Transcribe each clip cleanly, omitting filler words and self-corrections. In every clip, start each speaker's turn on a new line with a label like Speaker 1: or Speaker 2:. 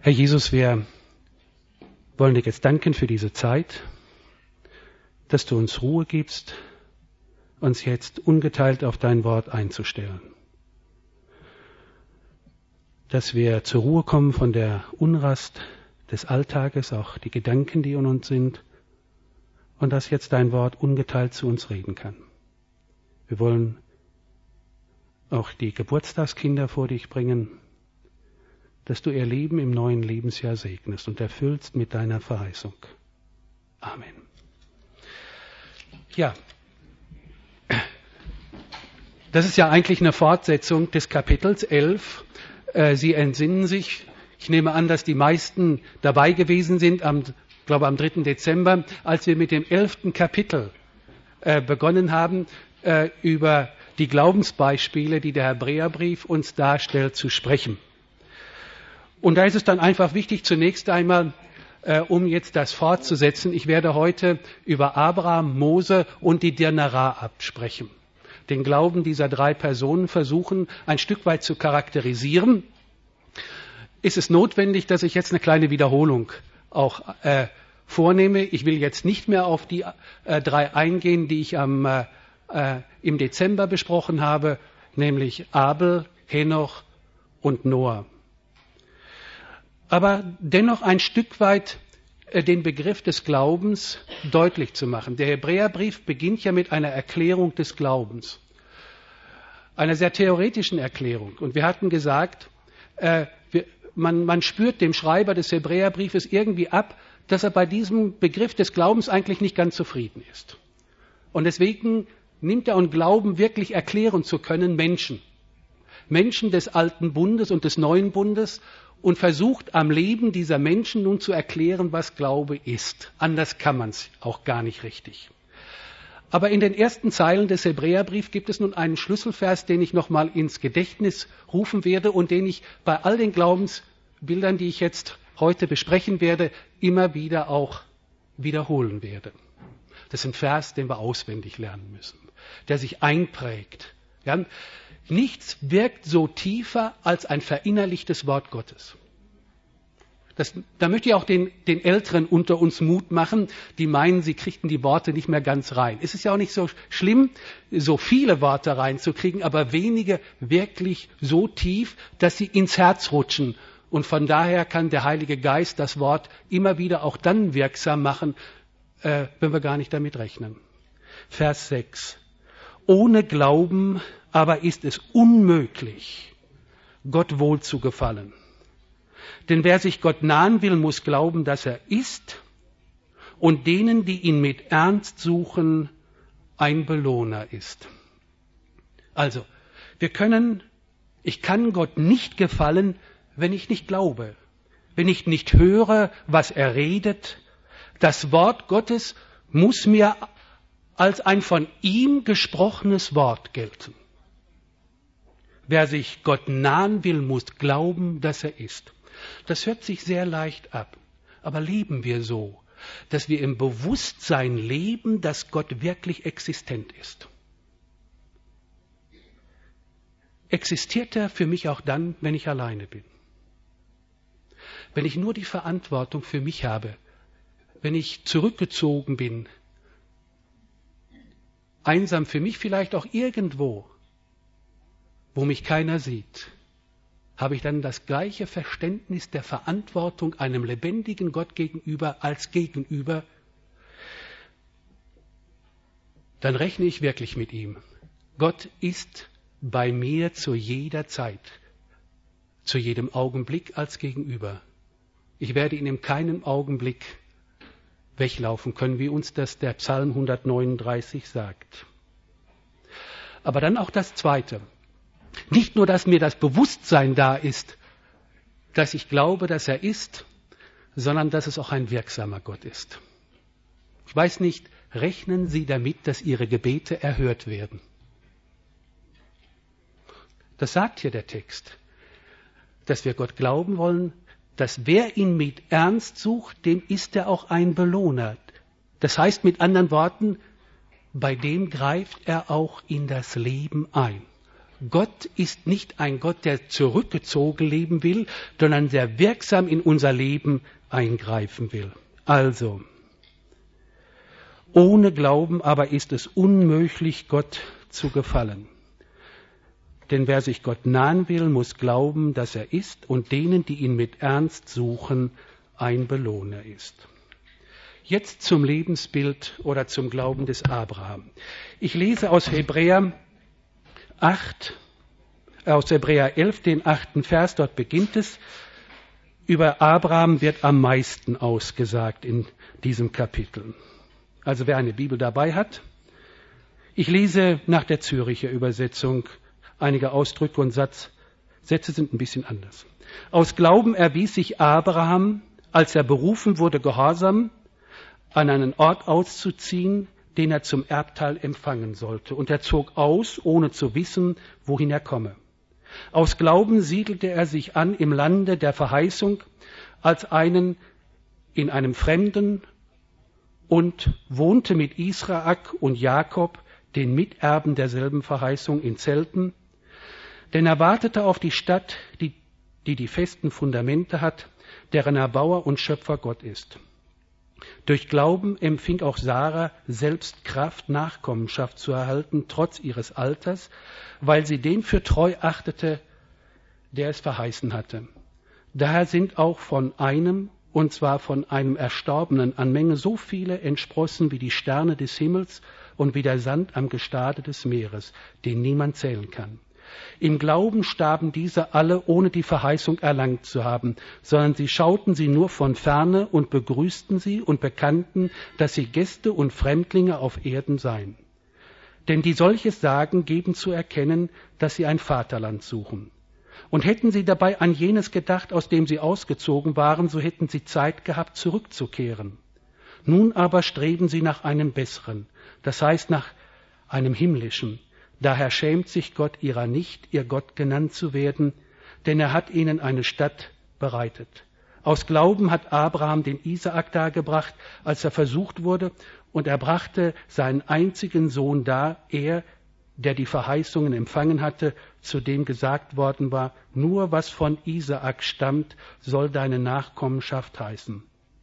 Speaker 1: Herr Jesus, wir wollen dir jetzt danken für diese Zeit, dass du uns Ruhe gibst, uns jetzt ungeteilt auf dein Wort einzustellen. Dass wir zur Ruhe kommen von der Unrast des Alltages, auch die Gedanken, die in uns sind, und dass jetzt dein Wort ungeteilt zu uns reden kann. Wir wollen auch die Geburtstagskinder vor dich bringen, dass du ihr Leben im neuen Lebensjahr segnest und erfüllst mit deiner Verheißung. Amen. Ja, das ist ja eigentlich eine Fortsetzung des Kapitels 11. Sie entsinnen sich, ich nehme an, dass die meisten dabei gewesen sind, am 3. Dezember, als wir mit dem 11. Kapitel begonnen haben, über die Glaubensbeispiele, die der Hebräerbrief uns darstellt, zu sprechen. Und da ist es dann einfach wichtig, zunächst einmal, um jetzt das fortzusetzen, ich werde heute über Abraham, Mose und die Dirnara absprechen. Den Glauben dieser drei Personen versuchen, ein Stück weit zu charakterisieren. Ist es notwendig, dass ich jetzt eine kleine Wiederholung auch vornehme? Ich will jetzt nicht mehr auf die drei eingehen, die ich im Dezember besprochen habe, nämlich Abel, Henoch und Noah. Aber dennoch ein Stück weit den Begriff des Glaubens deutlich zu machen. Der Hebräerbrief beginnt ja mit einer Erklärung des Glaubens, einer sehr theoretischen Erklärung. Und wir hatten gesagt, man spürt dem Schreiber des Hebräerbriefes irgendwie ab, dass er bei diesem Begriff des Glaubens eigentlich nicht ganz zufrieden ist. Und deswegen nimmt er an Glauben wirklich erklären zu können Menschen des alten Bundes und des neuen Bundes, und versucht am Leben dieser Menschen nun zu erklären, was Glaube ist. Anders kann man es auch gar nicht richtig. Aber in den ersten Zeilen des Hebräerbriefs gibt es nun einen Schlüsselvers, den ich nochmal ins Gedächtnis rufen werde und den ich bei all den Glaubensbildern, die ich jetzt heute besprechen werde, immer wieder auch wiederholen werde. Das ist ein Vers, den wir auswendig lernen müssen, der sich einprägt. Ja? Nichts wirkt so tiefer als ein verinnerlichtes Wort Gottes. Da möchte ich auch den Älteren unter uns Mut machen, die meinen, sie kriegten die Worte nicht mehr ganz rein. Es ist ja auch nicht so schlimm, so viele Worte reinzukriegen, aber wenige wirklich so tief, dass sie ins Herz rutschen. Und von daher kann der Heilige Geist das Wort immer wieder auch dann wirksam machen, wenn wir gar nicht damit rechnen. Vers 6. Ohne Glauben aber ist es unmöglich, Gott wohl zu gefallen. Denn wer sich Gott nahen will, muss glauben, dass er ist und denen, die ihn mit Ernst suchen, ein Belohner ist. Also, ich kann Gott nicht gefallen, wenn ich nicht glaube, wenn ich nicht höre, was er redet. Das Wort Gottes muss mir als ein von ihm gesprochenes Wort gelten. Wer sich Gott nahen will, muss glauben, dass er ist. Das hört sich sehr leicht ab, aber leben wir so, dass wir im Bewusstsein leben, dass Gott wirklich existent ist. Existiert er für mich auch dann, wenn ich alleine bin? Wenn ich nur die Verantwortung für mich habe, wenn ich zurückgezogen bin, einsam für mich vielleicht auch irgendwo, wo mich keiner sieht, habe ich dann das gleiche Verständnis der Verantwortung einem lebendigen Gott gegenüber als Gegenüber, dann rechne ich wirklich mit ihm. Gott ist bei mir zu jeder Zeit, zu jedem Augenblick als Gegenüber. Ich werde ihn in keinem Augenblick weglaufen können, wie uns das der Psalm 139 sagt. Aber dann auch das Zweite. Nicht nur, dass mir das Bewusstsein da ist, dass ich glaube, dass er ist, sondern dass es auch ein wirksamer Gott ist. Ich weiß nicht, rechnen Sie damit, dass Ihre Gebete erhört werden? Das sagt hier der Text, dass wir Gott glauben wollen, dass wer ihn mit Ernst sucht, dem ist er auch ein Belohner. Das heißt mit anderen Worten, bei dem greift er auch in das Leben ein. Gott ist nicht ein Gott, der zurückgezogen leben will, sondern der wirksam in unser Leben eingreifen will. Also, ohne Glauben aber ist es unmöglich, Gott zu gefallen. Denn wer sich Gott nahen will, muss glauben, dass er ist und denen, die ihn mit Ernst suchen, ein Belohner ist. Jetzt zum Lebensbild oder zum Glauben des Abraham. Ich lese aus Hebräer 11, den 8. Vers, dort beginnt es. Über Abraham wird am meisten ausgesagt in diesem Kapitel. Also wer eine Bibel dabei hat. Ich lese nach der Züricher Übersetzung. Einige Ausdrücke und Sätze sind ein bisschen anders. Aus Glauben erwies sich Abraham, als er berufen wurde, gehorsam, an einen Ort auszuziehen, den er zum Erbteil empfangen sollte. Und er zog aus, ohne zu wissen, wohin er komme. Aus Glauben siedelte er sich an im Lande der Verheißung als einen in einem Fremden und wohnte mit Isaak und Jakob, den Miterben derselben Verheißung, in Zelten. Denn er wartete auf die Stadt, die festen Fundamente hat, deren Erbauer und Schöpfer Gott ist. Durch Glauben empfing auch Sarah selbst Kraft, Nachkommenschaft zu erhalten, trotz ihres Alters, weil sie den für treu achtete, der es verheißen hatte. Daher sind auch von einem, und zwar von einem Erstorbenen, an Menge so viele entsprossen wie die Sterne des Himmels und wie der Sand am Gestade des Meeres, den niemand zählen kann. Im Glauben starben diese alle, ohne die Verheißung erlangt zu haben, sondern sie schauten sie nur von ferne und begrüßten sie und bekannten, dass sie Gäste und Fremdlinge auf Erden seien. Denn die solches sagen, geben zu erkennen, dass sie ein Vaterland suchen. Und hätten sie dabei an jenes gedacht, aus dem sie ausgezogen waren, so hätten sie Zeit gehabt, zurückzukehren. Nun aber streben sie nach einem besseren, das heißt nach einem himmlischen. Daher schämt sich Gott ihrer nicht, ihr Gott genannt zu werden, denn er hat ihnen eine Stadt bereitet. Aus Glauben hat Abraham den Isaak dargebracht, als er versucht wurde, und er brachte seinen einzigen Sohn dar, er, der die Verheißungen empfangen hatte, zu dem gesagt worden war, nur was von Isaak stammt, soll deine Nachkommenschaft heißen.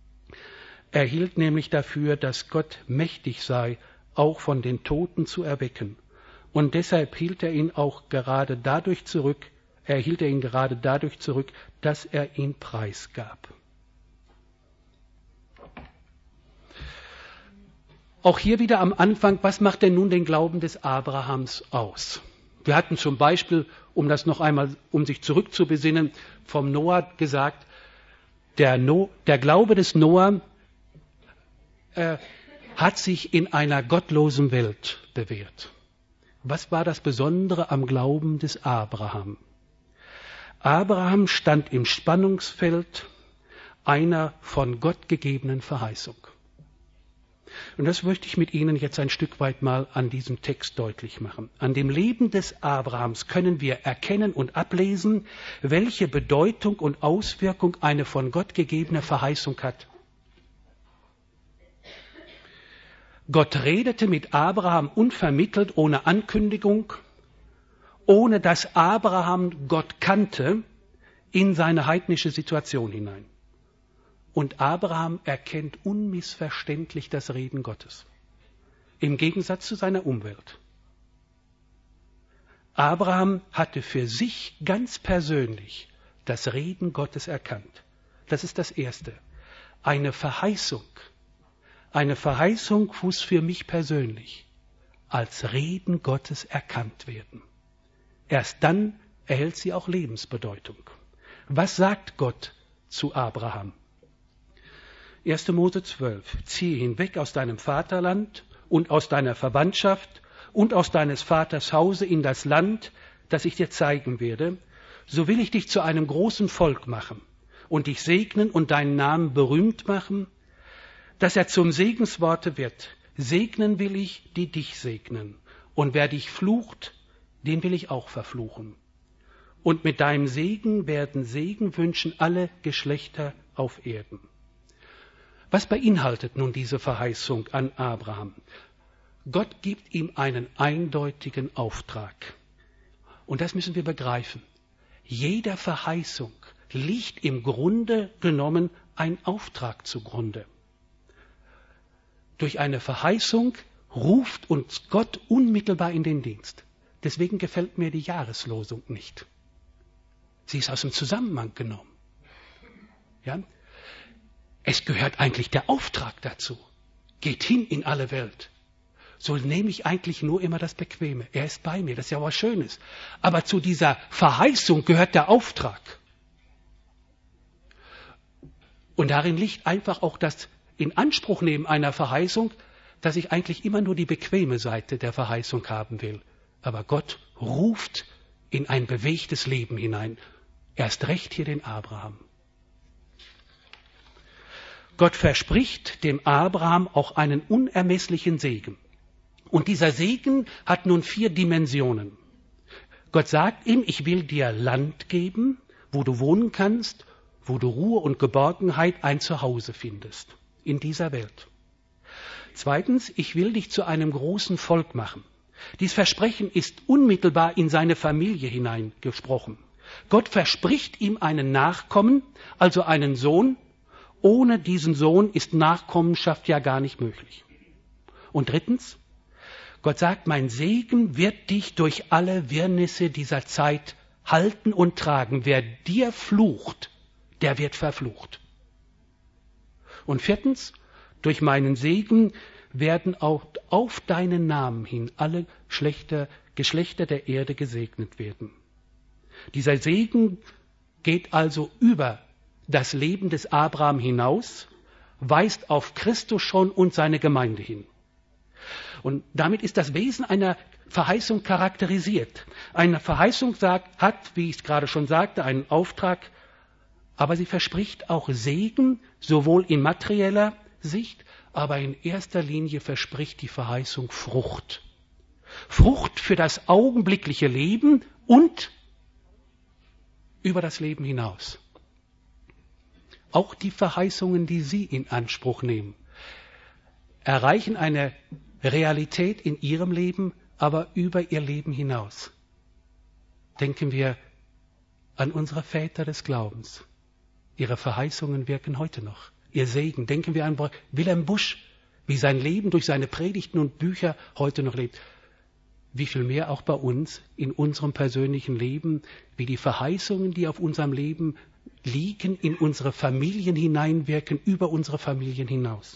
Speaker 1: Er hielt nämlich dafür, dass Gott mächtig sei, auch von den Toten zu erwecken. Und deshalb hielt er ihn gerade dadurch zurück, dass er ihn preisgab. Auch hier wieder am Anfang, was macht denn nun den Glauben des Abrahams aus? Wir hatten zum Beispiel, um das noch einmal, um sich zurückzubesinnen, vom Noah gesagt, der Glaube des Noah hat sich in einer gottlosen Welt bewährt. Was war das Besondere am Glauben des Abraham? Abraham stand im Spannungsfeld einer von Gott gegebenen Verheißung. Und das möchte ich mit Ihnen jetzt ein Stück weit mal an diesem Text deutlich machen. An dem Leben des Abrahams können wir erkennen und ablesen, welche Bedeutung und Auswirkung eine von Gott gegebene Verheißung hat. Gott redete mit Abraham unvermittelt, ohne Ankündigung, ohne dass Abraham Gott kannte, in seine heidnische Situation hinein. Und Abraham erkennt unmissverständlich das Reden Gottes, im Gegensatz zu seiner Umwelt. Abraham hatte für sich ganz persönlich das Reden Gottes erkannt. Das ist das Erste. Eine Verheißung muss für mich persönlich als Reden Gottes erkannt werden. Erst dann erhält sie auch Lebensbedeutung. Was sagt Gott zu Abraham? 1. Mose 12. Ziehe hinweg aus deinem Vaterland und aus deiner Verwandtschaft und aus deines Vaters Hause in das Land, das ich dir zeigen werde. So will ich dich zu einem großen Volk machen und dich segnen und deinen Namen berühmt machen, dass er zum Segensworte wird. Segnen will ich, die dich segnen. Und wer dich flucht, den will ich auch verfluchen. Und mit deinem Segen werden Segen wünschen alle Geschlechter auf Erden. Was beinhaltet nun diese Verheißung an Abraham? Gott gibt ihm einen eindeutigen Auftrag. Und das müssen wir begreifen. Jeder Verheißung liegt im Grunde genommen ein Auftrag zugrunde. Durch eine Verheißung ruft uns Gott unmittelbar in den Dienst. Deswegen gefällt mir die Jahreslosung nicht. Sie ist aus dem Zusammenhang genommen. Ja? Es gehört eigentlich der Auftrag dazu. Geht hin in alle Welt. So nehme ich eigentlich nur immer das Bequeme. Er ist bei mir, das ist ja was Schönes. Aber zu dieser Verheißung gehört der Auftrag. Und darin liegt einfach auch das Inanspruchnehmen einer Verheißung, dass ich eigentlich immer nur die bequeme Seite der Verheißung haben will. Aber Gott ruft in ein bewegtes Leben hinein. Erst recht hier den Abraham. Gott verspricht dem Abraham auch einen unermesslichen Segen. Und dieser Segen hat nun 4 Dimensionen. Gott sagt ihm, ich will dir Land geben, wo du wohnen kannst, wo du Ruhe und Geborgenheit ein Zuhause findest in dieser Welt. Zweitens, ich will dich zu einem großen Volk machen. Dies Versprechen ist unmittelbar in seine Familie hineingesprochen. Gott verspricht ihm einen Nachkommen, also einen Sohn. Ohne diesen Sohn ist Nachkommenschaft ja gar nicht möglich. Und drittens, Gott sagt, mein Segen wird dich durch alle Wirrnisse dieser Zeit halten und tragen. Wer dir flucht, der wird verflucht. Und viertens, durch meinen Segen werden auch auf deinen Namen hin alle Geschlechter der Erde gesegnet werden. Dieser Segen geht also über das Leben des Abraham hinaus, weist auf Christus schon und seine Gemeinde hin. Und damit ist das Wesen einer Verheißung charakterisiert. Eine Verheißung hat, wie ich es gerade schon sagte, einen Auftrag, aber sie verspricht auch Segen, sowohl in materieller Sicht, aber in erster Linie verspricht die Verheißung Frucht. Frucht für das augenblickliche Leben und über das Leben hinaus. Auch die Verheißungen, die Sie in Anspruch nehmen, erreichen eine Realität in Ihrem Leben, aber über Ihr Leben hinaus. Denken wir an unsere Väter des Glaubens. Ihre Verheißungen wirken heute noch. Ihr Segen. Denken wir an Wilhelm Busch, wie sein Leben durch seine Predigten und Bücher heute noch lebt. Wie viel mehr auch bei uns in unserem persönlichen Leben, wie die Verheißungen, die auf unserem Leben liegen, in unsere Familien hineinwirken, über unsere Familien hinaus.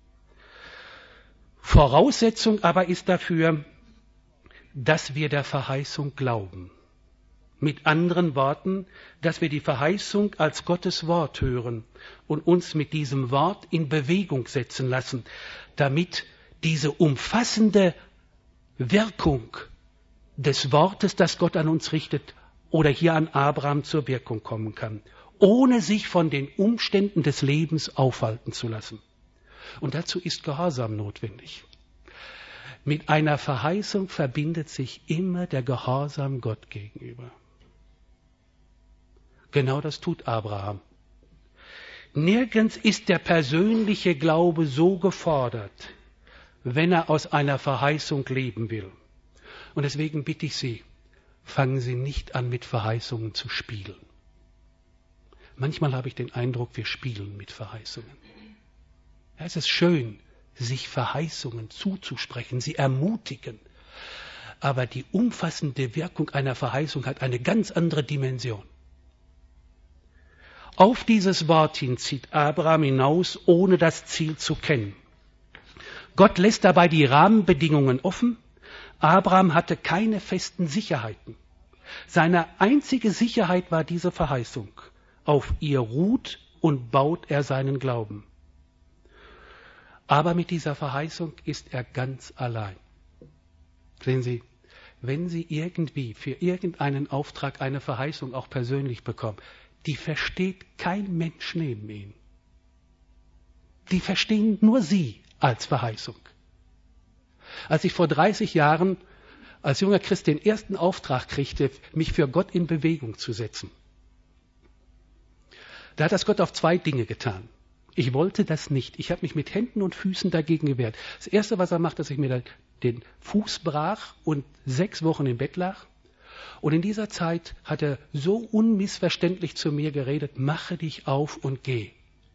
Speaker 1: Voraussetzung aber ist dafür, dass wir der Verheißung glauben. Mit anderen Worten, dass wir die Verheißung als Gottes Wort hören und uns mit diesem Wort in Bewegung setzen lassen, damit diese umfassende Wirkung des Wortes, das Gott an uns richtet oder hier an Abraham zur Wirkung kommen kann, ohne sich von den Umständen des Lebens aufhalten zu lassen. Und dazu ist Gehorsam notwendig. Mit einer Verheißung verbindet sich immer der Gehorsam Gott gegenüber. Genau das tut Abraham. Nirgends ist der persönliche Glaube so gefordert, wenn er aus einer Verheißung leben will. Und deswegen bitte ich Sie, fangen Sie nicht an, mit Verheißungen zu spielen. Manchmal habe ich den Eindruck, wir spielen mit Verheißungen. Ja, es ist schön, sich Verheißungen zuzusprechen, sie ermutigen. Aber die umfassende Wirkung einer Verheißung hat eine ganz andere Dimension. Auf dieses Wort hin zieht Abraham hinaus, ohne das Ziel zu kennen. Gott lässt dabei die Rahmenbedingungen offen. Abraham hatte keine festen Sicherheiten. Seine einzige Sicherheit war diese Verheißung. Auf ihr ruht und baut er seinen Glauben. Aber mit dieser Verheißung ist er ganz allein. Sehen Sie, wenn Sie irgendwie für irgendeinen Auftrag eine Verheißung auch persönlich bekommen, die versteht kein Mensch neben Ihnen. Die verstehen nur Sie als Verheißung. Als ich vor 30 Jahren als junger Christ den ersten Auftrag kriegte, mich für Gott in Bewegung zu setzen, da hat das Gott auf 2 Dinge getan. Ich wollte das nicht. Ich habe mich mit Händen und Füßen dagegen gewehrt. Das Erste, was er macht, dass ich mir den Fuß brach und 6 Wochen im Bett lag. Und in dieser Zeit hat er so unmissverständlich zu mir geredet, mache dich auf und geh.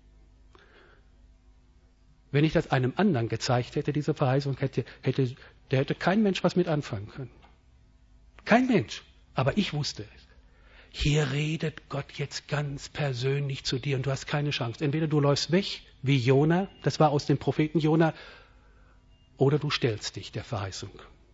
Speaker 1: Wenn ich das einem anderen gezeigt hätte, diese Verheißung, hätte kein Mensch was mit anfangen können. Kein Mensch. Aber ich wusste es. Hier redet Gott jetzt ganz persönlich zu dir und du hast keine Chance. Entweder du läufst weg, wie Jona, das war aus dem Propheten Jona, oder du stellst dich der Verheißung.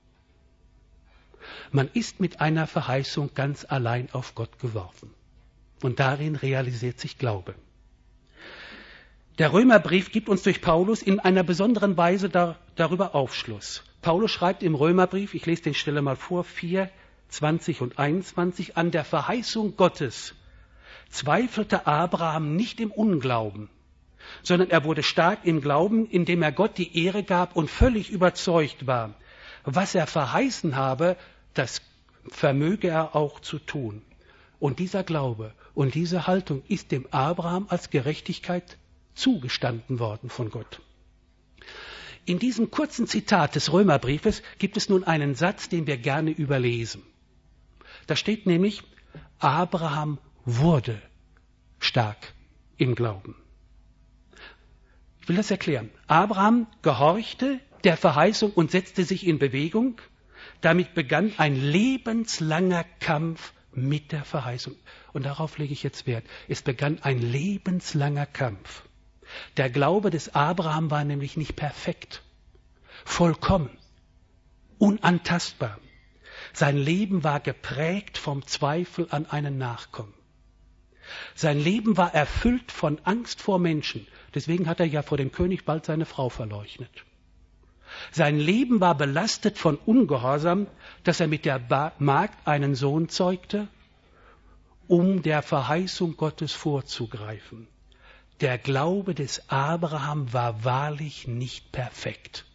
Speaker 1: Man ist mit einer Verheißung ganz allein auf Gott geworfen. Und darin realisiert sich Glaube. Der Römerbrief gibt uns durch Paulus in einer besonderen Weise darüber Aufschluss. Paulus schreibt im Römerbrief, ich lese den Stelle mal vor, 4, 20 und 21, an der Verheißung Gottes zweifelte Abraham nicht im Unglauben, sondern er wurde stark im Glauben, indem er Gott die Ehre gab und völlig überzeugt war, was er verheißen habe, das vermöge er auch zu tun. Und dieser Glaube und diese Haltung ist dem Abraham als Gerechtigkeit zugestanden worden von Gott. In diesem kurzen Zitat des Römerbriefes gibt es nun einen Satz, den wir gerne überlesen. Da steht nämlich, Abraham wurde stark im Glauben. Ich will das erklären. Abraham gehorchte der Verheißung und setzte sich in Bewegung. Damit begann ein lebenslanger Kampf mit der Verheißung. Und darauf lege ich jetzt Wert. Es begann ein lebenslanger Kampf. Der Glaube des Abraham war nämlich nicht perfekt, vollkommen, unantastbar. Sein Leben war geprägt vom Zweifel an einen Nachkommen. Sein Leben war erfüllt von Angst vor Menschen. Deswegen hat er ja vor dem König bald seine Frau verleugnet. Sein Leben war belastet von Ungehorsam, dass er mit der Magd einen Sohn zeugte, um der Verheißung Gottes vorzugreifen. Der Glaube des Abraham war wahrlich nicht perfekt.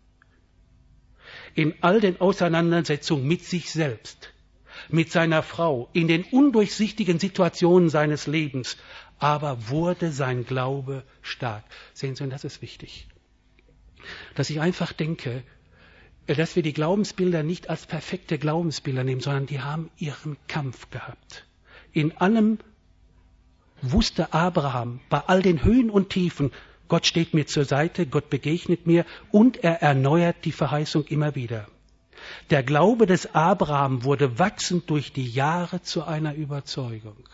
Speaker 1: In all den Auseinandersetzungen mit sich selbst, mit seiner Frau, in den undurchsichtigen Situationen seines Lebens, aber wurde sein Glaube stark. Sehen Sie, und das ist wichtig. Dass ich einfach denke, dass wir die Glaubensbilder nicht als perfekte Glaubensbilder nehmen, sondern die haben ihren Kampf gehabt. In allem wusste Abraham, bei all den Höhen und Tiefen, Gott steht mir zur Seite, Gott begegnet mir und er erneuert die Verheißung immer wieder. Der Glaube des Abraham wurde wachsend durch die Jahre zu einer Überzeugung,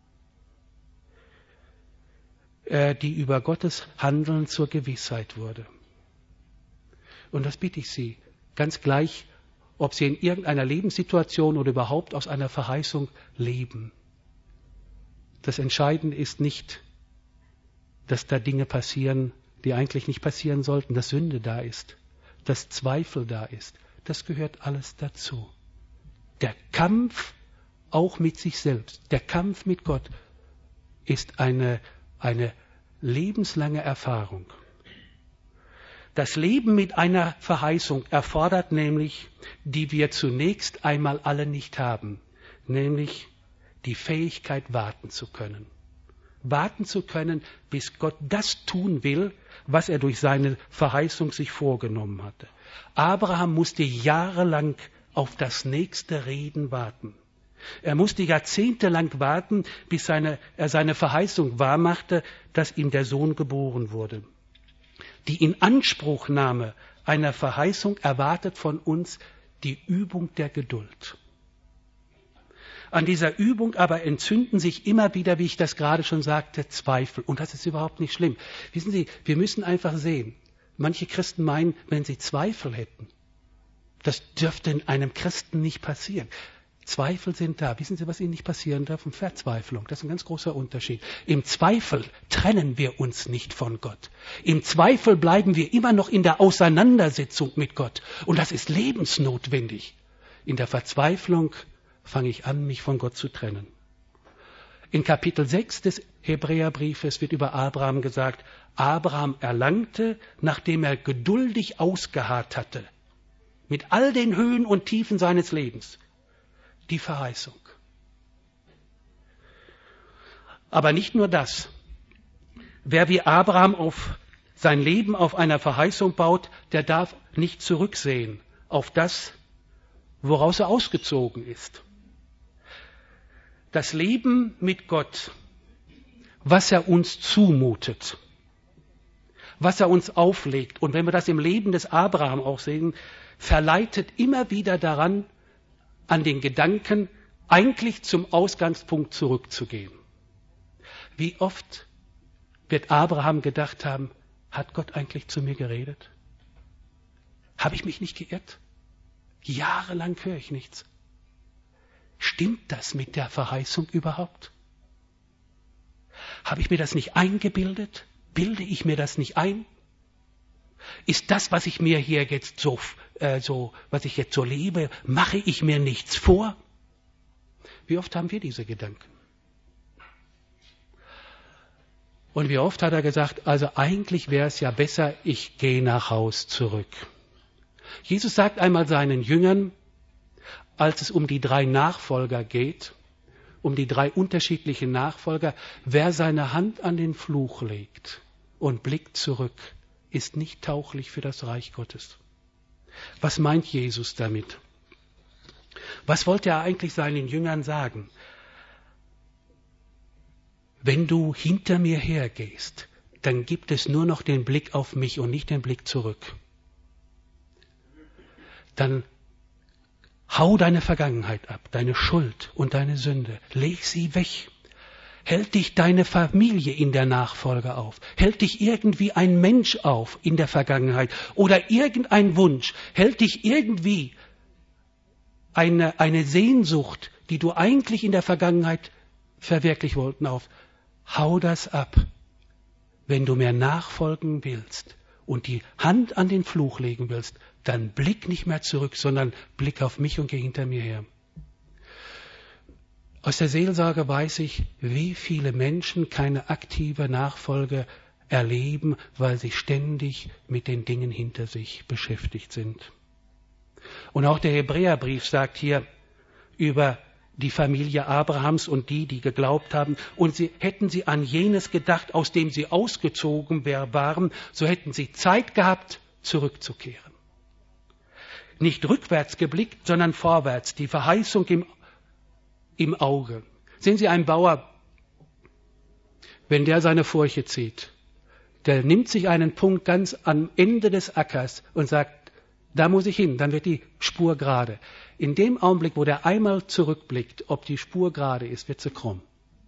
Speaker 1: die über Gottes Handeln zur Gewissheit wurde. Und das bitte ich Sie, ganz gleich, ob Sie in irgendeiner Lebenssituation oder überhaupt aus einer Verheißung leben. Das Entscheidende ist nicht, dass da Dinge passieren, die eigentlich nicht passieren sollten, dass Sünde da ist, dass Zweifel da ist. Das gehört alles dazu. Der Kampf auch mit sich selbst, der Kampf mit Gott ist eine lebenslange Erfahrung. Das Leben mit einer Verheißung erfordert nämlich, die wir zunächst einmal alle nicht haben, nämlich die Fähigkeit, warten zu können. Warten zu können, bis Gott das tun will, was er durch seine Verheißung sich vorgenommen hatte. Abraham musste jahrelang auf das nächste Reden warten. Er musste jahrzehntelang warten, bis er seine Verheißung wahrmachte, dass ihm der Sohn geboren wurde. Die Inanspruchnahme einer Verheißung erwartet von uns die Übung der Geduld. An dieser Übung aber entzünden sich immer wieder, wie ich das gerade schon sagte, Zweifel. Und das ist überhaupt nicht schlimm. Wissen Sie, wir müssen einfach sehen, manche Christen meinen, wenn sie Zweifel hätten, das dürfte in einem Christen nicht passieren. Zweifel sind da. Wissen Sie, was ihnen nicht passieren darf? Verzweiflung. Das ist ein ganz großer Unterschied. Im Zweifel trennen wir uns nicht von Gott. Im Zweifel bleiben wir immer noch in der Auseinandersetzung mit Gott. Und das ist lebensnotwendig. In der Verzweiflung fange ich an, mich von Gott zu trennen. In Kapitel 6 des Hebräerbriefes wird über Abraham gesagt, Abraham erlangte, nachdem er geduldig ausgeharrt hatte, mit all den Höhen und Tiefen seines Lebens, die Verheißung. Aber nicht nur das. Wer wie Abraham auf sein Leben auf einer Verheißung baut, der darf nicht zurücksehen auf das, woraus er ausgezogen ist. das Leben mit Gott, was er uns zumutet, was er uns auflegt, und wenn wir das im Leben des Abraham auch sehen, verleitet immer wieder daran, an den Gedanken, eigentlich zum Ausgangspunkt zurückzugehen. Wie oft wird Abraham gedacht haben, hat Gott eigentlich zu mir geredet? Habe ich mich nicht geirrt? Jahrelang höre ich nichts. Stimmt das mit der Verheißung überhaupt? Habe ich mir das nicht eingebildet? Bilde ich mir das nicht ein? Ist das, was ich mir hier jetzt was ich jetzt so lebe, mache ich mir nichts vor? Wie oft haben wir diese Gedanken? Und wie oft hat er gesagt, also eigentlich wäre es ja besser, ich gehe nach Haus zurück. Jesus sagt einmal seinen Jüngern, als es um die 3 Nachfolger geht, um die 3 unterschiedlichen Nachfolger, wer seine Hand an den Fluch legt und blickt zurück, ist nicht tauglich für das Reich Gottes. Was meint Jesus damit? Was wollte er eigentlich seinen Jüngern sagen? Wenn du hinter mir hergehst, dann gibt es nur noch den Blick auf mich und nicht den Blick zurück. Dann hau deine Vergangenheit ab, deine Schuld und deine Sünde. Leg sie weg. Hält dich deine Familie in der Nachfolge auf? Hält dich irgendwie ein Mensch auf in der Vergangenheit? Oder irgendein Wunsch? Hält dich irgendwie eine Sehnsucht, die du eigentlich in der Vergangenheit verwirklichen wollten, auf? Hau das ab. Wenn du mir nachfolgen willst und die Hand an den Fluch legen willst, dann blick nicht mehr zurück, sondern blick auf mich und geh hinter mir her. Aus der Seelsorge weiß ich, wie viele Menschen keine aktive Nachfolge erleben, weil sie ständig mit den Dingen hinter sich beschäftigt sind. Und auch der Hebräerbrief sagt hier über die Familie Abrahams und die geglaubt haben, und hätten sie an jenes gedacht, aus dem sie ausgezogen waren, so hätten sie Zeit gehabt, zurückzukehren. Nicht rückwärts geblickt, sondern vorwärts, die Verheißung im Auge. Sehen Sie, ein Bauer, wenn der seine Furche zieht, der nimmt sich einen Punkt ganz am Ende des Ackers und sagt, da muss ich hin, dann wird die Spur gerade. In dem Augenblick, wo der einmal zurückblickt, ob die Spur gerade ist, wird sie krumm.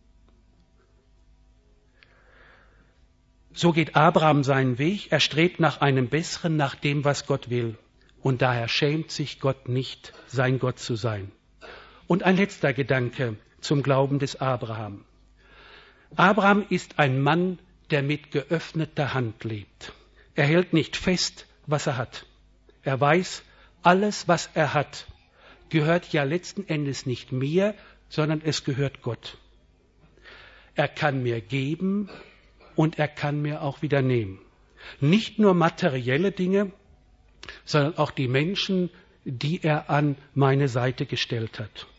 Speaker 1: So geht Abraham seinen Weg, er strebt nach einem Besseren, nach dem, was Gott will. Und daher schämt sich Gott nicht, sein Gott zu sein. Und ein letzter Gedanke zum Glauben des Abraham. Abraham ist ein Mann, der mit geöffneter Hand lebt. Er hält nicht fest, was er hat. Er weiß, alles, was er hat, gehört ja letzten Endes nicht mir, sondern es gehört Gott. Er kann mir geben und er kann mir auch wieder nehmen. Nicht nur materielle Dinge, sondern auch die Menschen, die er an meine Seite gestellt hat.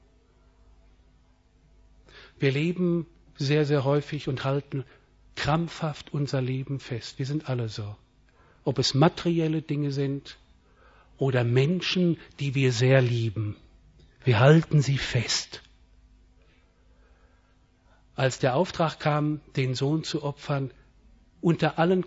Speaker 1: Wir leben sehr, sehr häufig und halten krampfhaft unser Leben fest. Wir sind alle so. Ob es materielle Dinge sind oder Menschen, die wir sehr lieben. Wir halten sie fest. Als der Auftrag kam, den Sohn zu opfern, unter allen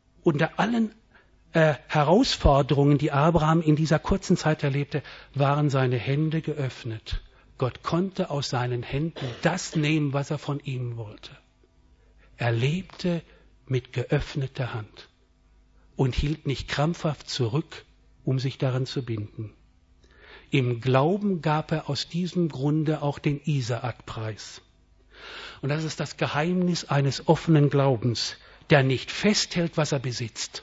Speaker 1: Herausforderungen, die Abraham in dieser kurzen Zeit erlebte, waren seine Hände geöffnet. Gott konnte aus seinen Händen das nehmen, was er von ihm wollte. Er lebte mit geöffneter Hand und hielt nicht krampfhaft zurück, um sich daran zu binden. Im Glauben gab er aus diesem Grunde auch den Isaak preis. Und das ist das Geheimnis eines offenen Glaubens, der nicht festhält, was er besitzt.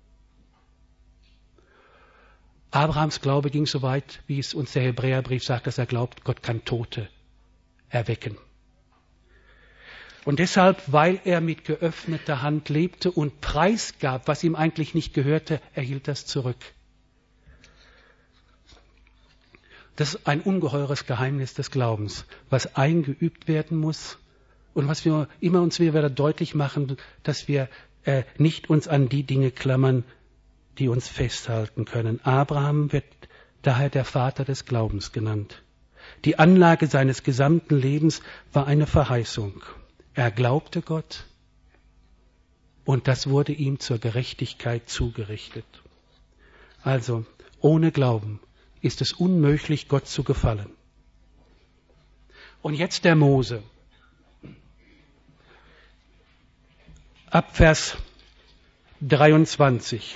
Speaker 1: Abrahams Glaube ging so weit, wie es uns der Hebräerbrief sagt, dass er glaubt, Gott kann Tote erwecken. Und deshalb, weil er mit geöffneter Hand lebte und preisgab, was ihm eigentlich nicht gehörte, er hielt das zurück. Das ist ein ungeheures Geheimnis des Glaubens, was eingeübt werden muss und was wir immer uns wieder deutlich machen, dass wir nicht uns an die Dinge klammern, die uns festhalten können. Abraham wird daher der Vater des Glaubens genannt. Die Anlage seines gesamten Lebens war eine Verheißung. Er glaubte Gott und das wurde ihm zur Gerechtigkeit zugerichtet. Also, ohne Glauben ist es unmöglich, Gott zu gefallen. Und jetzt der Mose. Ab Vers 23.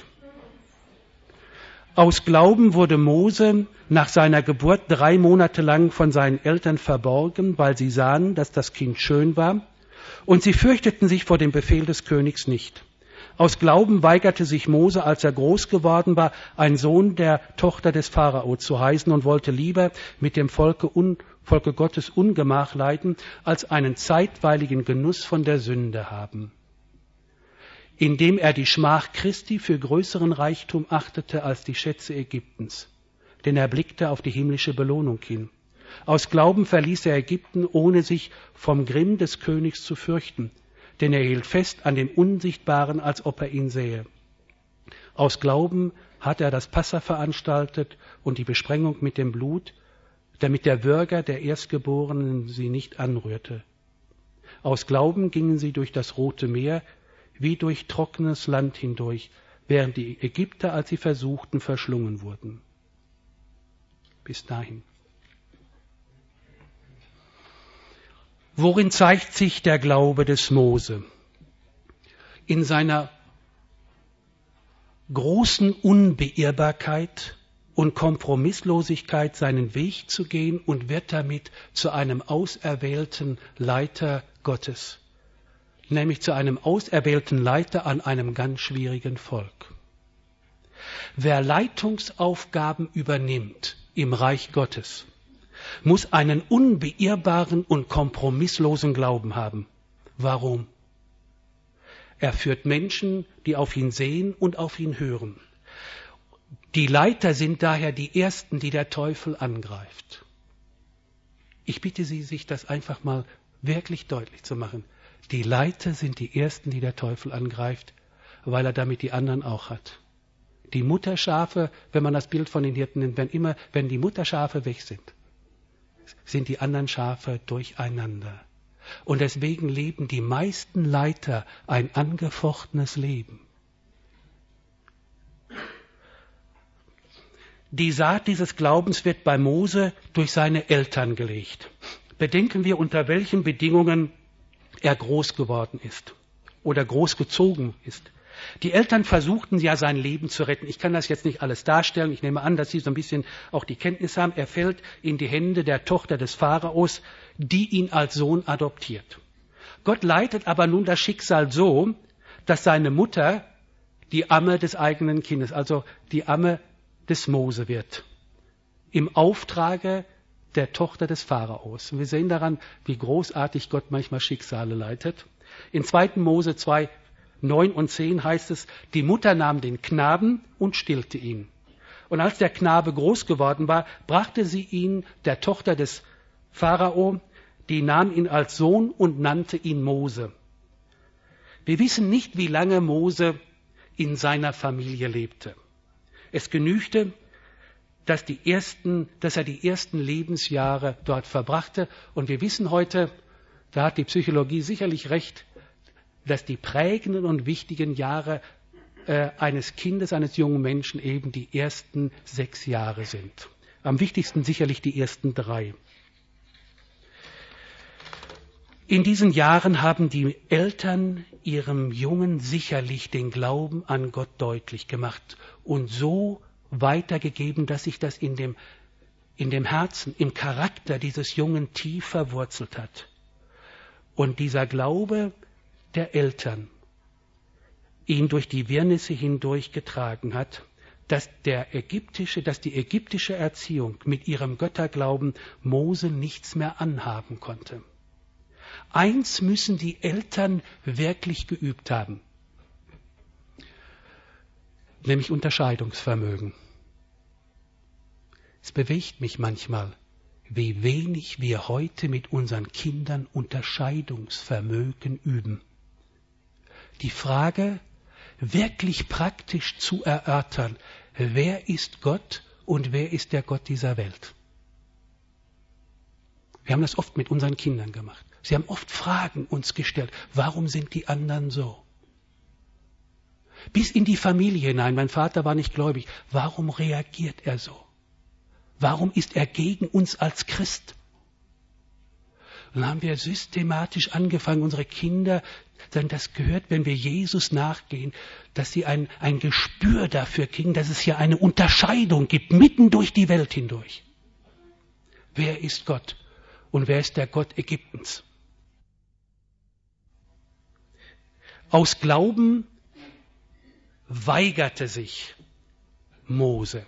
Speaker 1: Aus Glauben wurde Mose nach seiner Geburt 3 Monate lang von seinen Eltern verborgen, weil sie sahen, dass das Kind schön war, und sie fürchteten sich vor dem Befehl des Königs nicht. Aus Glauben weigerte sich Mose, als er groß geworden war, ein Sohn der Tochter des Pharao zu heißen und wollte lieber mit dem Volke Gottes Ungemach leiden, als einen zeitweiligen Genuss von der Sünde haben. Indem er die Schmach Christi für größeren Reichtum achtete als die Schätze Ägyptens, denn er blickte auf die himmlische Belohnung hin. Aus Glauben verließ er Ägypten, ohne sich vom Grimm des Königs zu fürchten, denn er hielt fest an dem Unsichtbaren, als ob er ihn sähe. Aus Glauben hat er das Passa veranstaltet und die Besprengung mit dem Blut, damit der Würger der Erstgeborenen sie nicht anrührte. Aus Glauben gingen sie durch das Rote Meer, wie durch trockenes Land hindurch, während die Ägypter, als sie versuchten, verschlungen wurden. Bis dahin. Worin zeigt sich der Glaube des Mose? In seiner großen Unbeirrbarkeit und Kompromisslosigkeit, seinen Weg zu gehen, und wird damit zu einem auserwählten Leiter Gottes, nämlich zu einem auserwählten Leiter an einem ganz schwierigen Volk. Wer Leitungsaufgaben übernimmt im Reich Gottes, muss einen unbeirrbaren und kompromisslosen Glauben haben. Warum? Er führt Menschen, die auf ihn sehen und auf ihn hören. Die Leiter sind daher die Ersten, die der Teufel angreift. Ich bitte Sie, sich das einfach mal wirklich deutlich zu machen. Die Leiter sind die Ersten, die der Teufel angreift, weil er damit die anderen auch hat. Die Mutterschafe, wenn man das Bild von den Hirten nimmt, wenn die Mutterschafe weg sind die anderen Schafe durcheinander. Und deswegen leben die meisten Leiter ein angefochtenes Leben. Die Saat dieses Glaubens wird bei Mose durch seine Eltern gelegt. Bedenken wir, unter welchen Bedingungen er groß geworden ist oder großgezogen ist. Die Eltern versuchten ja, sein Leben zu retten. Ich kann das jetzt nicht alles darstellen. Ich nehme an, dass Sie so ein bisschen auch die Kenntnis haben. Er fällt in die Hände der Tochter des Pharaos, die ihn als Sohn adoptiert. Gott leitet aber nun das Schicksal so, dass seine Mutter die Amme des eigenen Kindes, also die Amme des Mose wird, im Auftrage der Tochter des Pharaos. Und wir sehen daran, wie großartig Gott manchmal Schicksale leitet. In 2. Mose 2, 9 und 10 heißt es, die Mutter nahm den Knaben und stillte ihn. Und als der Knabe groß geworden war, brachte sie ihn der Tochter des Pharao, die nahm ihn als Sohn und nannte ihn Mose. Wir wissen nicht, wie lange Mose in seiner Familie lebte. Es genügte, dass er die ersten Lebensjahre dort verbrachte. Und wir wissen heute, da hat die Psychologie sicherlich recht, dass die prägenden und wichtigen Jahre eines Kindes, eines jungen Menschen eben die ersten 6 Jahre sind. Am wichtigsten sicherlich die ersten 3. In diesen Jahren haben die Eltern ihrem Jungen sicherlich den Glauben an Gott deutlich gemacht und so weitergegeben, dass sich das in dem Herzen, im Charakter dieses Jungen tief verwurzelt hat. Und dieser Glaube der Eltern ihn durch die Wirrnisse hindurch getragen hat, dass die ägyptische Erziehung mit ihrem Götterglauben Mose nichts mehr anhaben konnte. Eins müssen die Eltern wirklich geübt haben, nämlich Unterscheidungsvermögen. Es bewegt mich manchmal, wie wenig wir heute mit unseren Kindern Unterscheidungsvermögen üben. Die Frage wirklich praktisch zu erörtern, wer ist Gott und wer ist der Gott dieser Welt? Wir haben das oft mit unseren Kindern gemacht. Sie haben oft Fragen uns gestellt. Warum sind die anderen so? Bis in die Familie hinein. Mein Vater war nicht gläubig. Warum reagiert er so? Warum ist er gegen uns als Christ? Und dann haben wir systematisch angefangen, unsere Kinder, denn das gehört, wenn wir Jesus nachgehen, dass sie ein Gespür dafür kriegen, dass es hier eine Unterscheidung gibt, mitten durch die Welt hindurch. Wer ist Gott und wer ist der Gott Ägyptens? Aus Glauben weigerte sich Mose.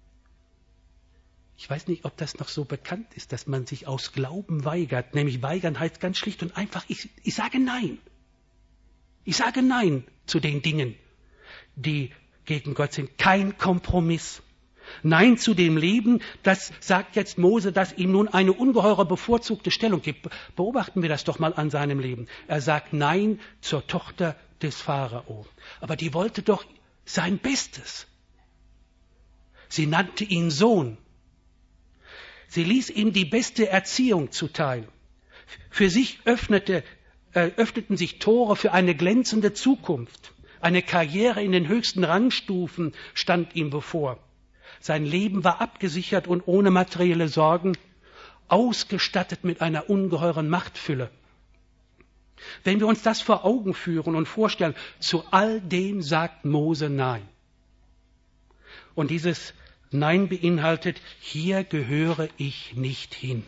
Speaker 1: Ich weiß nicht, ob das noch so bekannt ist, dass man sich aus Glauben weigert. Nämlich weigern heißt ganz schlicht und einfach, ich sage Nein. Ich sage Nein zu den Dingen, die gegen Gott sind. Kein Kompromiss. Nein zu dem Leben, das sagt jetzt Mose, dass ihm nun eine ungeheure bevorzugte Stellung gibt. Beobachten wir das doch mal an seinem Leben. Er sagt Nein zur Tochter des Pharao. Aber die wollte doch sein Bestes. Sie nannte ihn Sohn. Sie ließ ihm die beste Erziehung zuteil. Für sich öffneten sich Tore für eine glänzende Zukunft. Eine Karriere in den höchsten Rangstufen stand ihm bevor. Sein Leben war abgesichert und ohne materielle Sorgen, ausgestattet mit einer ungeheuren Machtfülle. Wenn wir uns das vor Augen führen und vorstellen, zu all dem sagt Mose Nein. Und dieses Nein beinhaltet, hier gehöre ich nicht hin.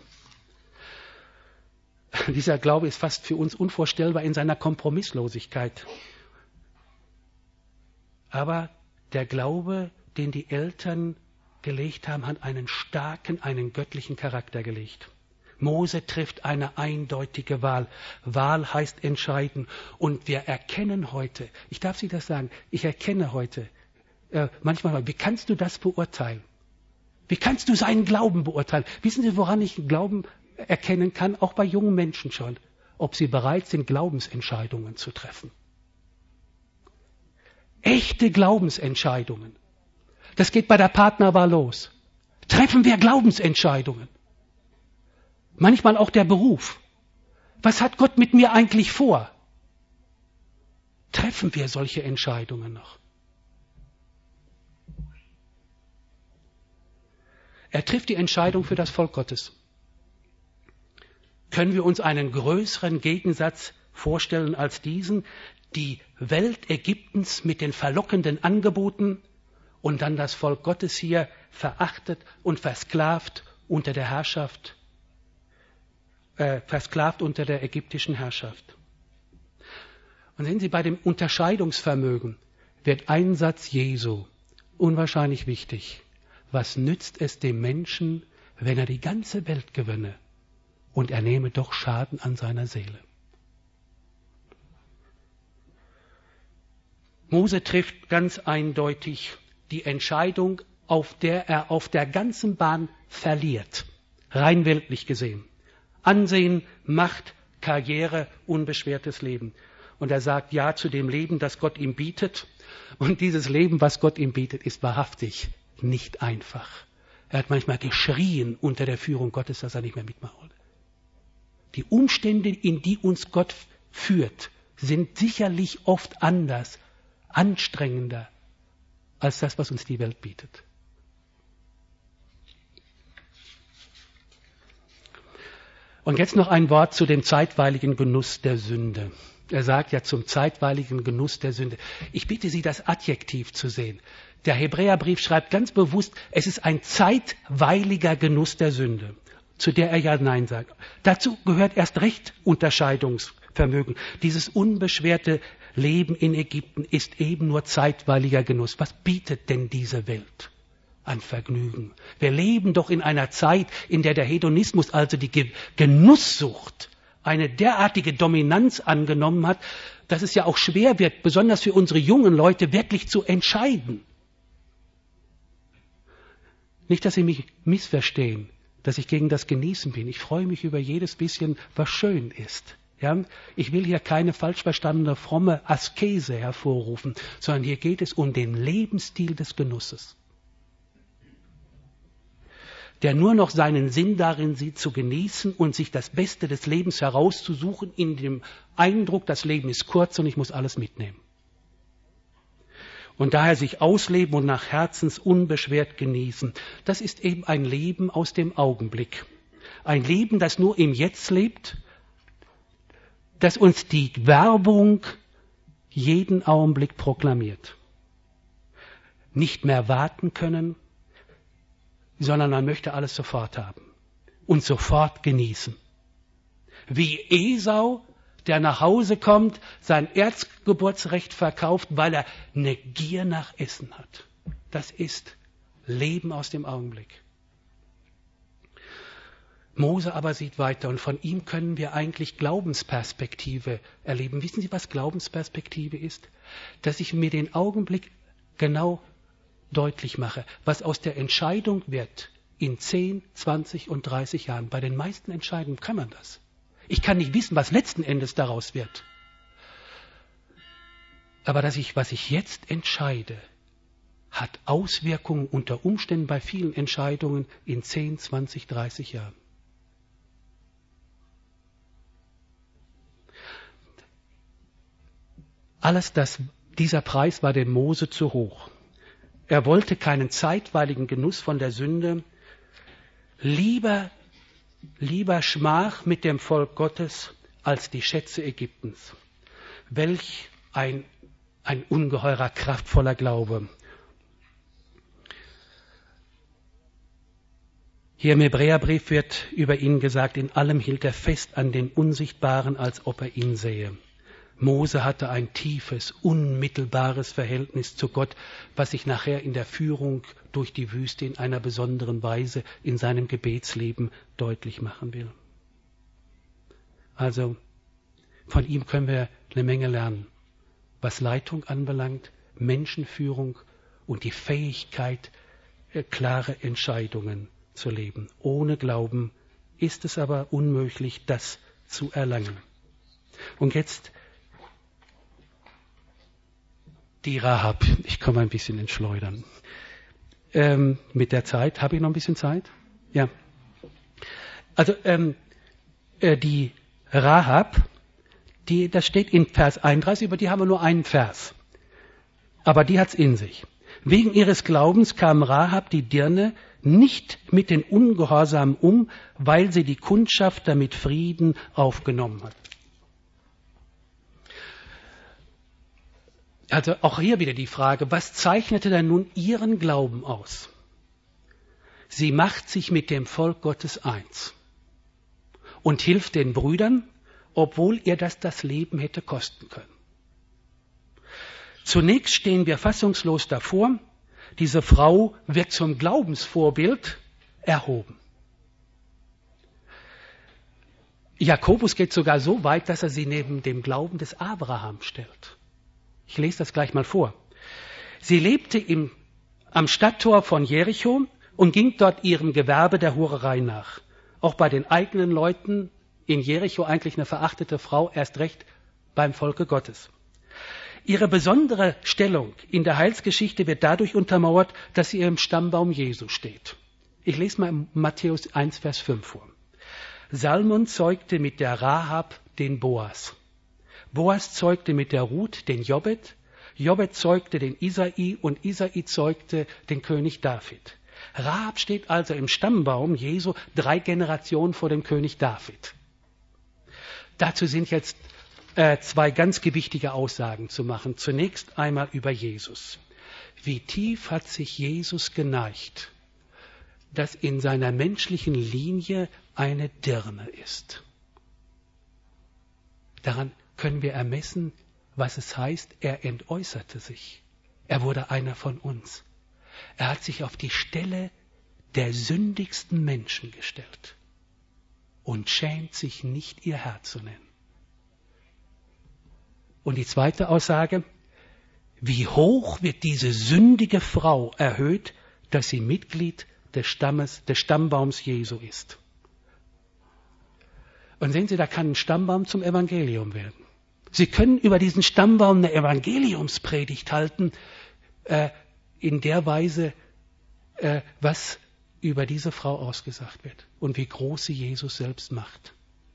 Speaker 1: Dieser Glaube ist fast für uns unvorstellbar in seiner Kompromisslosigkeit. Aber der Glaube, den die Eltern gelegt haben, hat einen starken, einen göttlichen Charakter gelegt. Mose trifft eine eindeutige Wahl. Wahl heißt entscheiden. Und wir erkennen heute, ich darf Sie das sagen, ich erkenne heute, manchmal, wie kannst du das beurteilen? Wie kannst du seinen Glauben beurteilen? Wissen Sie, woran ich Glauben erkennen kann? Auch bei jungen Menschen schon. Ob sie bereit sind, Glaubensentscheidungen zu treffen. Echte Glaubensentscheidungen. Das geht bei der Partnerwahl los. Treffen wir Glaubensentscheidungen? Manchmal auch der Beruf. Was hat Gott mit mir eigentlich vor? Treffen wir solche Entscheidungen noch? Er trifft die Entscheidung für das Volk Gottes. Können wir uns einen größeren Gegensatz vorstellen als diesen? Die Welt Ägyptens mit den verlockenden Angeboten und dann das Volk Gottes hier verachtet und versklavt unter der Herrschaft, versklavt unter der ägyptischen Herrschaft. Und sehen Sie, bei dem Unterscheidungsvermögen wird ein Satz Jesu unwahrscheinlich wichtig. Was nützt es dem Menschen, wenn er die ganze Welt gewönne und er nehme doch Schaden an seiner Seele? Mose trifft ganz eindeutig die Entscheidung, auf der er auf der ganzen Bahn verliert, rein weltlich gesehen. Ansehen, Macht, Karriere, unbeschwertes Leben. Und er sagt Ja zu dem Leben, das Gott ihm bietet. Und dieses Leben, was Gott ihm bietet, ist wahrhaftig nicht einfach. Er hat manchmal geschrien unter der Führung Gottes, dass er nicht mehr mitmachen wollte. Die Umstände, in die uns Gott führt, sind sicherlich oft anders, anstrengender als das, was uns die Welt bietet. Und jetzt noch ein Wort zu dem zeitweiligen Genuss der Sünde. Er sagt ja zum zeitweiligen Genuss der Sünde. Ich bitte Sie, das Adjektiv zu sehen. Der Hebräerbrief schreibt ganz bewusst, es ist ein zeitweiliger Genuss der Sünde, zu der er ja Nein sagt. Dazu gehört erst recht Unterscheidungsvermögen. Dieses unbeschwerte Leben in Ägypten ist eben nur zeitweiliger Genuss. Was bietet denn diese Welt an Vergnügen? Wir leben doch in einer Zeit, in der Hedonismus, also die Genusssucht, eine derartige Dominanz angenommen hat, dass es ja auch schwer wird, besonders für unsere jungen Leute, wirklich zu entscheiden. Nicht, dass Sie mich missverstehen, dass ich gegen das Genießen bin. Ich freue mich über jedes bisschen, was schön ist. Ja? Ich will hier keine falsch verstandene fromme Askese hervorrufen, sondern hier geht es um den Lebensstil des Genusses. der nur noch seinen Sinn darin sieht, zu genießen und sich das Beste des Lebens herauszusuchen, in dem Eindruck, das Leben ist kurz und ich muss alles mitnehmen. Und daher sich ausleben und nach Herzens unbeschwert genießen. Das ist eben ein Leben aus dem Augenblick. Ein Leben, das nur im Jetzt lebt, das uns die Werbung jeden Augenblick proklamiert. Nicht mehr warten können, sondern man möchte alles sofort haben und sofort genießen. Wie Esau, der nach Hause kommt, sein Erstgeburtsrecht verkauft, weil er eine Gier nach Essen hat. Das ist Leben aus dem Augenblick. Mose aber sieht weiter und von ihm können wir eigentlich Glaubensperspektive erleben. Wissen Sie, was Glaubensperspektive ist? Dass ich mir den Augenblick genau deutlich mache, was aus der Entscheidung wird in 10, 20 und 30 Jahren. Bei den meisten Entscheidungen kann man das. Ich kann nicht wissen, was letzten Endes daraus wird. Aber was ich jetzt entscheide, hat Auswirkungen unter Umständen bei vielen Entscheidungen in 10, 20, 30 Jahren. Dieser Preis war dem Mose zu hoch. Er wollte keinen zeitweiligen Genuss von der Sünde, lieber Schmach mit dem Volk Gottes als die Schätze Ägyptens. Welch ein ungeheurer, kraftvoller Glaube. Hier im Hebräerbrief wird über ihn gesagt, in allem hielt er fest an den Unsichtbaren, als ob er ihn sähe. Mose hatte ein tiefes, unmittelbares Verhältnis zu Gott, was sich nachher in der Führung durch die Wüste in einer besonderen Weise in seinem Gebetsleben deutlich machen will. Also von ihm können wir eine Menge lernen, was Leitung anbelangt, Menschenführung und die Fähigkeit, klare Entscheidungen zu leben. Ohne Glauben ist es aber unmöglich, das zu erlangen. Und jetzt die Rahab. Ich komme ein bisschen ins Schleudern. Mit der Zeit, habe ich noch ein bisschen Zeit? Ja. Also die Rahab, das steht in Vers 31, über die haben wir nur einen Vers. Aber die hat's in sich. Wegen ihres Glaubens kam Rahab, die Dirne, nicht mit den Ungehorsamen um, weil sie die Kundschafter mit Frieden aufgenommen hat. Also auch hier wieder die Frage, was zeichnete denn nun ihren Glauben aus? Sie macht sich mit dem Volk Gottes eins und hilft den Brüdern, obwohl ihr das Leben hätte kosten können. Zunächst stehen wir fassungslos davor, diese Frau wird zum Glaubensvorbild erhoben. Jakobus geht sogar so weit, dass er sie neben dem Glauben des Abraham stellt. Ich lese das gleich mal vor. Sie lebte am Stadttor von Jericho und ging dort ihrem Gewerbe der Hurerei nach. Auch bei den eigenen Leuten in Jericho eigentlich eine verachtete Frau, erst recht beim Volke Gottes. Ihre besondere Stellung in der Heilsgeschichte wird dadurch untermauert, dass sie im Stammbaum Jesu steht. Ich lese mal Matthäus 1, Vers 5 vor. Salmon zeugte mit der Rahab den Boas. Boas zeugte mit der Ruth den Jobed, Jobed zeugte den Isai und Isai zeugte den König David. Rahab steht also im Stammbaum Jesu 3 Generationen vor dem König David. Dazu sind jetzt 2 ganz gewichtige Aussagen zu machen. Zunächst einmal über Jesus. Wie tief hat sich Jesus geneigt, dass in seiner menschlichen Linie eine Dirne ist. Daran können wir ermessen, was es heißt, er entäußerte sich. Er wurde einer von uns. Er hat sich auf die Stelle der sündigsten Menschen gestellt und schämt sich nicht, ihr Herr zu nennen. Und die zweite Aussage, wie hoch wird diese sündige Frau erhöht, dass sie Mitglied des Stammbaums Jesu ist. Und sehen Sie, da kann ein Stammbaum zum Evangelium werden. Sie können über diesen Stammbaum eine Evangeliumspredigt halten, in der Weise, was über diese Frau ausgesagt wird und wie groß sie Jesus selbst macht.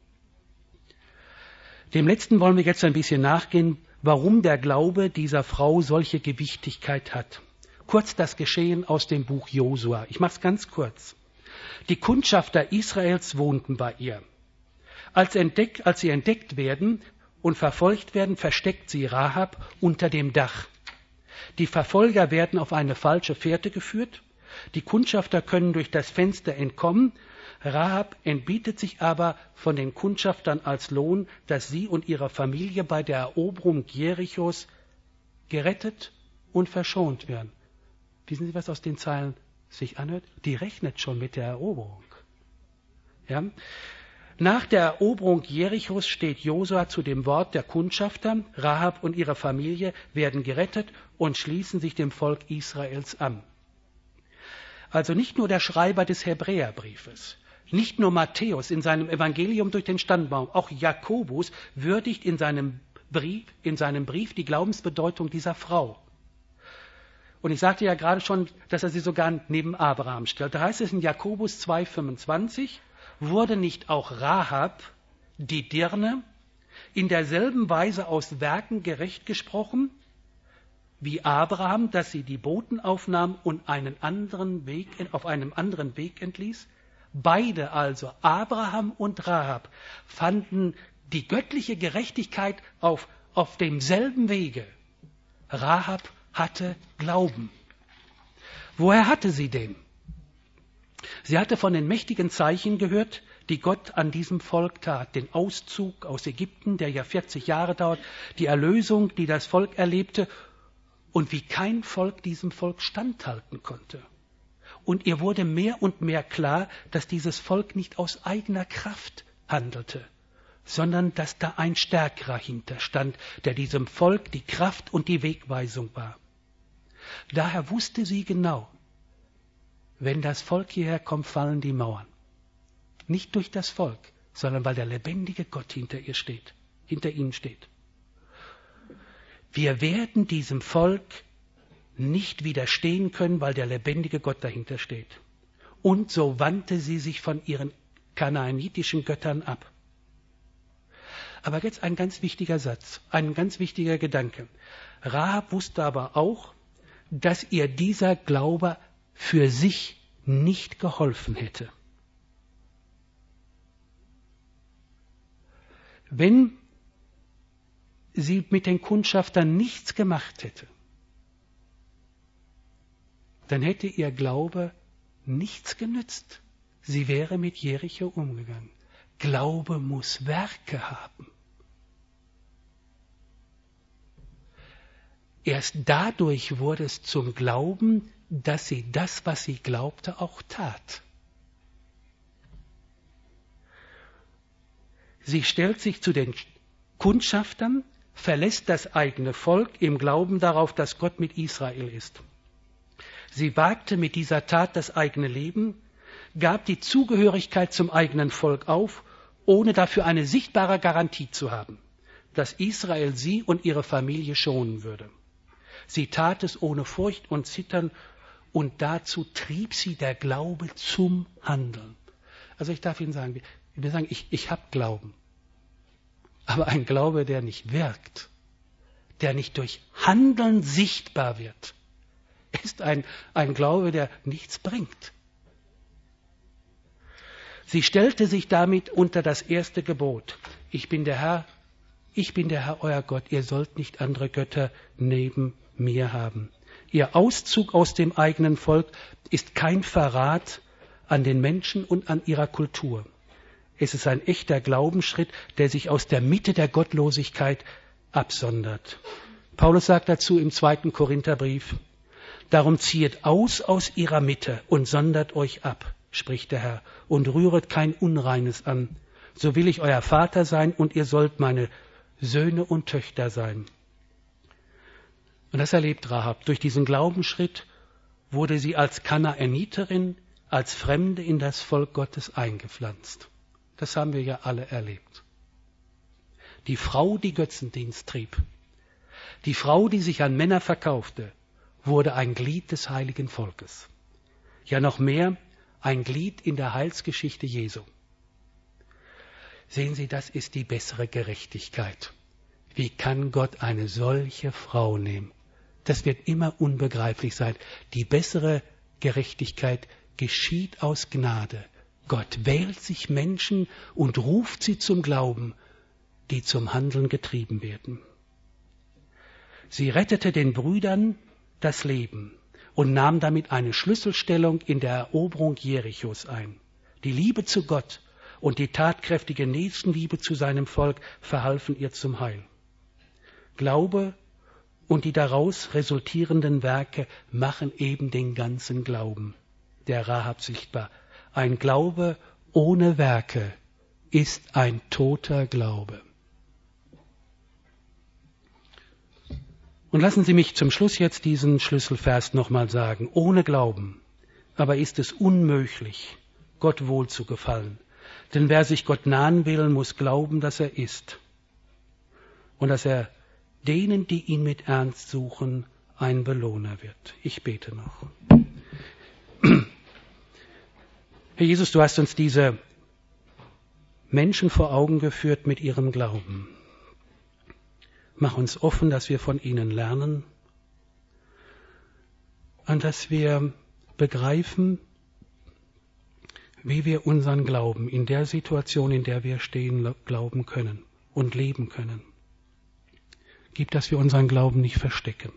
Speaker 1: Dem letzten wollen wir jetzt ein bisschen nachgehen, warum der Glaube dieser Frau solche Gewichtigkeit hat. Kurz das Geschehen aus dem Buch Josua. Ich mache es ganz kurz. Die Kundschafter Israels wohnten bei ihr. Als sie entdeckt werden und verfolgt werden, versteckt sie Rahab unter dem Dach. Die Verfolger werden auf eine falsche Fährte geführt. Die Kundschafter können durch das Fenster entkommen. Rahab entbietet sich aber von den Kundschaftern als Lohn, dass sie und ihre Familie bei der Eroberung Jerichos gerettet und verschont werden. Wissen Sie, was aus den Zeilen sich anhört? Die rechnet schon mit der Eroberung. Ja? Nach der Eroberung Jerichos steht Josua zu dem Wort der Kundschafter. Rahab und ihre Familie werden gerettet und schließen sich dem Volk Israels an. Also nicht nur der Schreiber des Hebräerbriefes, nicht nur Matthäus in seinem Evangelium durch den Standbaum, auch Jakobus würdigt in seinem Brief die Glaubensbedeutung dieser Frau. Und ich sagte ja gerade schon, dass er sie sogar neben Abraham stellt. Da heißt es in Jakobus 2,25, wurde nicht auch Rahab, die Dirne, in derselben Weise aus Werken gerecht gesprochen, wie Abraham, dass sie die Boten aufnahm und auf einem anderen Weg entließ? Beide also, Abraham und Rahab, fanden die göttliche Gerechtigkeit auf demselben Wege. Rahab hatte Glauben. Woher hatte sie den? Sie hatte von den mächtigen Zeichen gehört, die Gott an diesem Volk tat. Den Auszug aus Ägypten, der ja 40 Jahre dauert, die Erlösung, die das Volk erlebte und wie kein Volk diesem Volk standhalten konnte. Und ihr wurde mehr und mehr klar, dass dieses Volk nicht aus eigener Kraft handelte, sondern dass da ein Stärkerer hinterstand, der diesem Volk die Kraft und die Wegweisung war. Daher wusste sie genau, wenn das Volk hierher kommt, fallen die Mauern. Nicht durch das Volk, sondern weil der lebendige Gott hinter ihnen steht. Wir werden diesem Volk nicht widerstehen können, weil der lebendige Gott dahinter steht. Und so wandte sie sich von ihren kanaanitischen Göttern ab. Aber jetzt ein ganz wichtiger Satz, ein ganz wichtiger Gedanke. Rahab wusste aber auch, dass ihr dieser Glaube für sich nicht geholfen hätte. Wenn sie mit den Kundschaftern nichts gemacht hätte, dann hätte ihr Glaube nichts genützt. Sie wäre mit Jericho umgegangen. Glaube muss Werke haben. Erst dadurch wurde es zum Glauben, dass sie das, was sie glaubte, auch tat. Sie stellt sich zu den Kundschaftern, verlässt das eigene Volk im Glauben darauf, dass Gott mit Israel ist. Sie wagte mit dieser Tat das eigene Leben, gab die Zugehörigkeit zum eigenen Volk auf, ohne dafür eine sichtbare Garantie zu haben, dass Israel sie und ihre Familie schonen würde. Sie tat es ohne Furcht und Zittern und dazu trieb sie der Glaube zum Handeln. Also ich darf Ihnen sagen, ich habe Glauben. Aber ein Glaube, der nicht wirkt, der nicht durch Handeln sichtbar wird, ist ein Glaube, der nichts bringt. Sie stellte sich damit unter das erste Gebot. Ich bin der Herr, euer Gott, ihr sollt nicht andere Götter neben mir haben. Ihr Auszug aus dem eigenen Volk ist kein Verrat an den Menschen und an ihrer Kultur. Es ist ein echter Glaubensschritt, der sich aus der Mitte der Gottlosigkeit absondert. Paulus sagt dazu im 2. Korintherbrief, darum ziehet aus ihrer Mitte und sondert euch ab, spricht der Herr, und rühret kein Unreines an. So will ich euer Vater sein und ihr sollt meine Söhne und Töchter sein. Und das erlebt Rahab. Durch diesen Glaubensschritt wurde sie als Kanaaniterin, als Fremde in das Volk Gottes eingepflanzt. Das haben wir ja alle erlebt. Die Frau, die Götzendienst trieb, die Frau, die sich an Männer verkaufte, wurde ein Glied des heiligen Volkes. Ja noch mehr, ein Glied in der Heilsgeschichte Jesu. Sehen Sie, das ist die bessere Gerechtigkeit. Wie kann Gott eine solche Frau nehmen? Das wird immer unbegreiflich sein. Die bessere Gerechtigkeit geschieht aus Gnade. Gott wählt sich Menschen und ruft sie zum Glauben, die zum Handeln getrieben werden. Sie rettete den Brüdern das Leben und nahm damit eine Schlüsselstellung in der Eroberung Jerichos ein. Die Liebe zu Gott und die tatkräftige Nächstenliebe zu seinem Volk verhalfen ihr zum Heil. Glaube und die daraus resultierenden Werke machen eben den ganzen Glauben der Rahab sichtbar. Ein Glaube ohne Werke ist ein toter Glaube. Und lassen Sie mich zum Schluss jetzt diesen Schlüsselvers nochmal sagen. Ohne Glauben aber ist es unmöglich, Gott wohl zu gefallen. Denn wer sich Gott nahen will, muss glauben, dass er ist. Und dass er denen, die ihn mit Ernst suchen, ein Belohner wird. Ich bete noch. Herr Jesus, du hast uns diese Menschen vor Augen geführt mit ihrem Glauben. Mach uns offen, dass wir von ihnen lernen und dass wir begreifen, wie wir unseren Glauben in der Situation, in der wir stehen, glauben können und leben können. Gib, dass wir unseren Glauben nicht verstecken,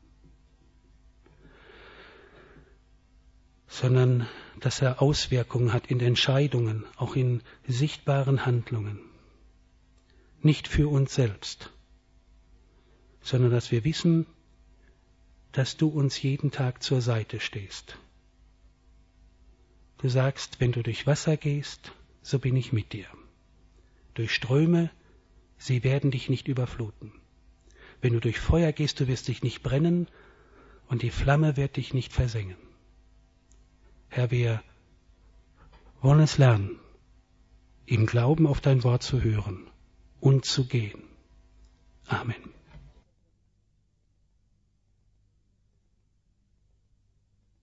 Speaker 1: sondern dass er Auswirkungen hat in Entscheidungen, auch in sichtbaren Handlungen. Nicht für uns selbst, sondern dass wir wissen, dass du uns jeden Tag zur Seite stehst. Du sagst, wenn du durch Wasser gehst, so bin ich mit dir. Durch Ströme, sie werden dich nicht überfluten. Wenn du durch Feuer gehst, du wirst dich nicht brennen und die Flamme wird dich nicht versengen. Herr, wir wollen es lernen, im Glauben auf dein Wort zu hören und zu gehen. Amen.